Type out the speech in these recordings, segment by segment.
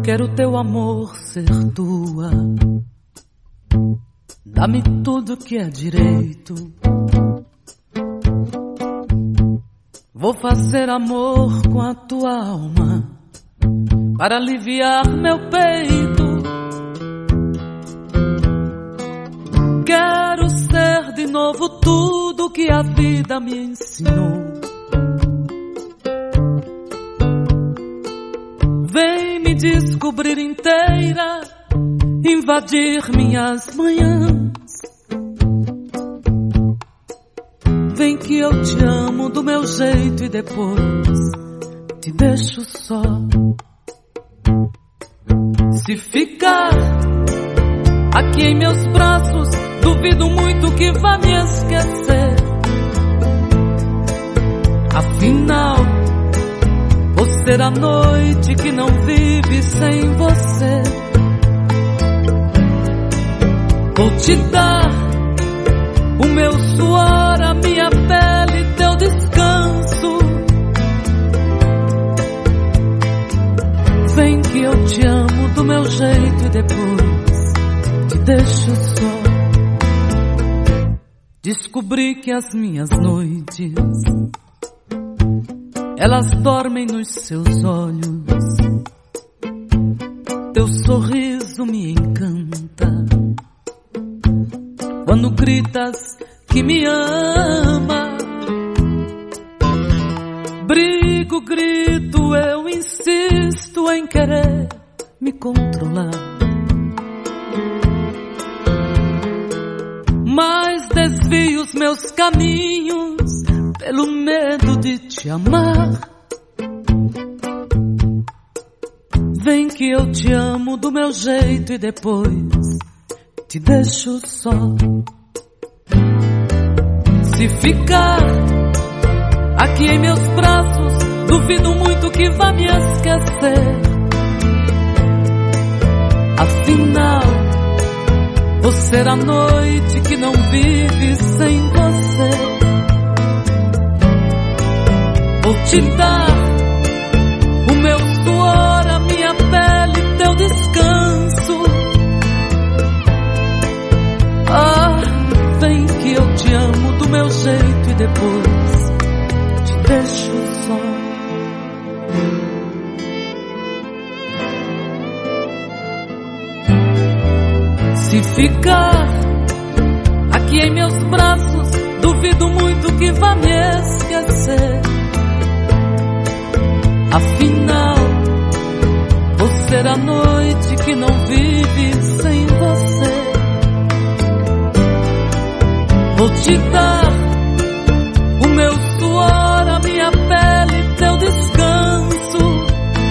quero teu amor ser tua. Dá-me tudo que é direito. Vou fazer amor com a tua alma para aliviar meu peito. Quero ser de novo tudo que a vida me ensinou. Vem me descobrir inteira, invadir minhas manhãs. Vem que eu te amo do meu jeito e depois te deixo só. Se ficar aqui em meus braços, duvido muito que vá me esquecer. Afinal, vou ser a noite que não vive sem você. Vou te dar o meu suor, a minha pele, teu descanso. Vem que eu te amo do meu jeito e depois te deixo só. Descobri que as minhas noites, elas dormem nos seus olhos. Teu sorriso me encanta quando gritas que me ama. Brigo, grito, eu insisto em querer me controlar, mas desvio os meus caminhos pelo medo de te amar. Vem que eu te amo do meu jeito e depois te deixo só. Se ficar aqui em meus braços, duvido muito que vá me esquecer. Afinal, vou ser a noite que não vive sem você. Vou te dar o meu suor, a minha pele, teu descanso. Ah, vem que eu te amo do meu jeito e depois te deixo só. Se ficar aqui em meus braços, duvido muito que vá me esquecer. Afinal, vou ser a noite que não vive sem você. Vou te dar o meu suor, a minha pele, teu descanso.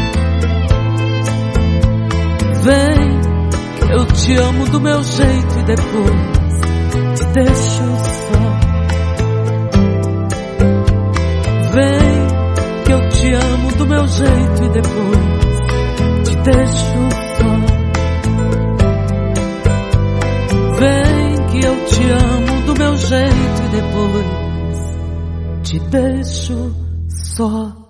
Vem que eu te amo do meu jeito e depois te deixo só. Vem que eu te amo do meu jeito e depois te deixo só. Vem que eu te amo do meu jeito e depois te deixo só.